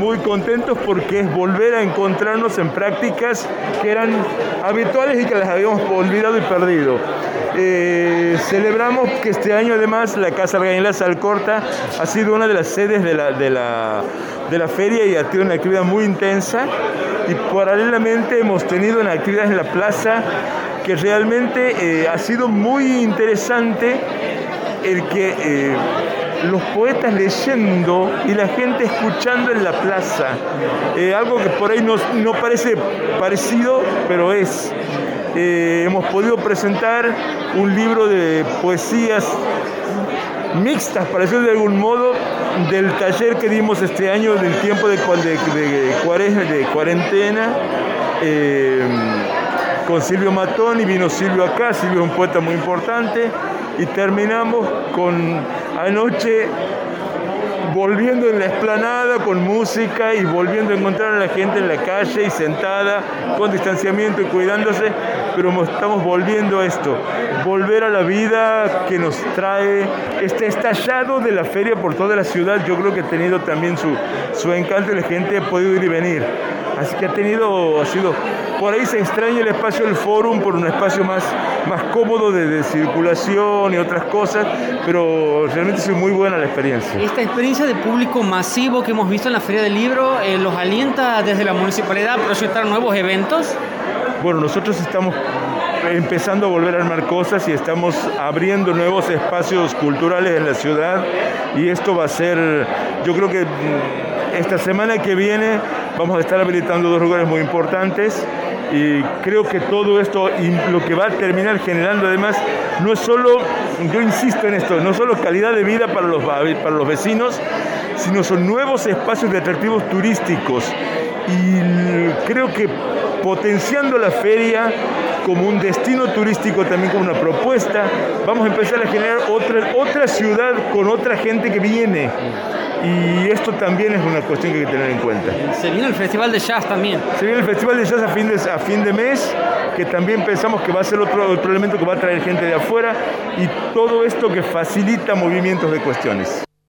muy contentos porque es volver a encontrarnos en prácticas que eran habituales y que las habíamos olvidado y perdido. Celebramos que este año además la Casa Argañarás Alcorta ha sido una de las sedes de la feria y ha tenido una actividad muy intensa, y paralelamente hemos tenido una actividad en la plaza que realmente ha sido muy interesante, el que los poetas leyendo y la gente escuchando en la plaza, algo que por ahí no parece parecido, pero es. Hemos podido presentar un libro de poesías mixtas, para decirlo de algún modo, del taller que dimos este año del tiempo de cuarentena, con Silvio Matoni. Vino Silvio acá, Silvio es un poeta muy importante, y terminamos con anoche volviendo en la explanada con música y volviendo a encontrar a la gente en la calle y sentada con distanciamiento y cuidándose, pero estamos volviendo a esto, volver a la vida que nos trae este estallado de la feria por toda la ciudad. Yo creo que ha tenido también su encanto y la gente ha podido ir y venir, así que ha sido, por ahí se extraña el espacio del Fórum por un espacio más cómodo de circulación y otras cosas, pero realmente es muy buena la experiencia. Esta experiencia de público masivo que hemos visto en la Feria del Libro, ¿los alienta desde la municipalidad a proyectar nuevos eventos? Bueno, nosotros estamos empezando a volver a armar cosas y estamos abriendo nuevos espacios culturales en la ciudad, y esto va a ser, yo creo que esta semana que viene vamos a estar habilitando 2 lugares muy importantes, y creo que todo esto y lo que va a terminar generando además no es solo, yo insisto en esto, no solo calidad de vida para los vecinos, sino son nuevos espacios de atractivos turísticos, y creo que potenciando la feria como un destino turístico, también como una propuesta, vamos a empezar a generar otra ciudad con otra gente que viene. Y esto también es una cuestión que hay que tener en cuenta. Se viene el Festival de Jazz también. Se viene el Festival de Jazz a fin de mes, que también pensamos que va a ser otro elemento que va a traer gente de afuera, y todo esto que facilita movimientos de cuestiones.